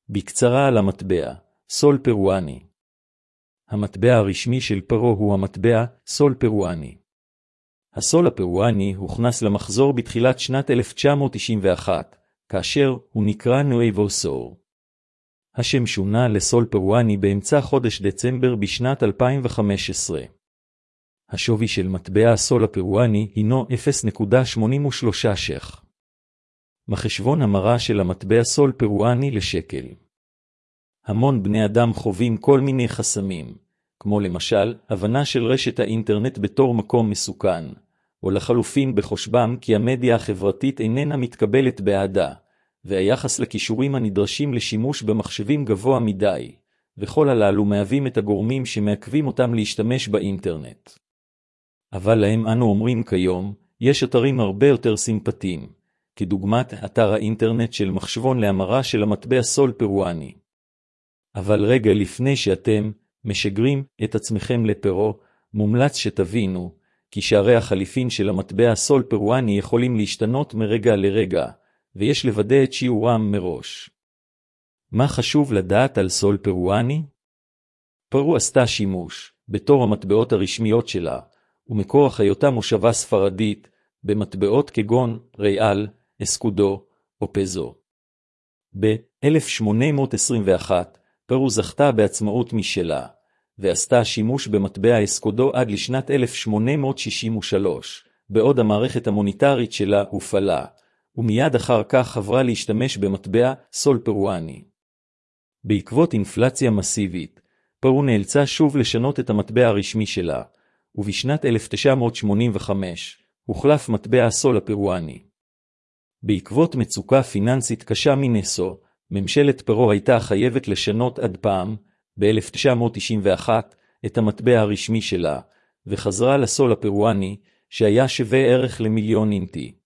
בקצרה על המטבע, סול פרואני. המטבע הרשמי של פרו הוא המטבע סול פרואני. הסול הפרואני הוכנס למחזור בתחילת שנת 1991, כאשר הוא נקרא נואבו סור. השם שונה לסול פרואני באמצע חודש דצמבר בשנת 2015. השווי של מטבע הסול הפרואני הינו 0.83 ש"ח. מחשבון המרה של המטבע סול פרואני לשקל. המון בני אדם חווים כל מיני חסמים, כמו למשל, הבנה של רשת האינטרנט בתור מקום מסוכן, או לחלופין בחושבם כי המדיה החברתית איננה מתקבלת באהדה, והיחס לכישורים הנדרשים לשימוש במחשבים גבוה מדי, וכל הללו מהווים את הגורמים שמעכבים אותם להשתמש באינטרנט. אבל להם אנו אומרים כיום, יש אתרים הרבה יותר סימפטיים, כדוגמת אתר האינטרנט של מחשבון להמרה של המטבע סול פרואני. אבל רגע לפני שאתם משגרים את עצמכם לפרו, מומלץ שתבינו, כי שערי החליפין של המטבע סול פרואני יכולים להשתנות מרגע לרגע, ויש לוודא את שיעורם מראש. מה חשוב לדעת על סול פרואני? פרו עשתה שימוש, בתור המטבעות הרשמיות שלה, ומכורח היותה מושבה ספרדית, במטבעות כגון ריאל, אסקודו או פזו. ב-1821, פרו זכתה בעצמאות משלה, ועשתה שימוש במטבע אסקודו עד לשנת 1863, בעוד המערכת המוניטרית שלה הופעלה, ומיד אחר כך עברה להשתמש במטבע סול פרואני. בעקבות אינפלציה מסיבית, פרו נאלצה שוב לשנות את המטבע הרשמי שלה, ובשנת 1985 הוחלף מטבע הסול הפרואני. בעקבות מצוקה פיננסית קשה מנסו, ממשלת פרו הייתה חייבת לשנות עד פעם, ב-1991, את המטבע הרשמי שלה, וחזרה לסול הפרואני, שהיה שווה ערך למיליון אינטי.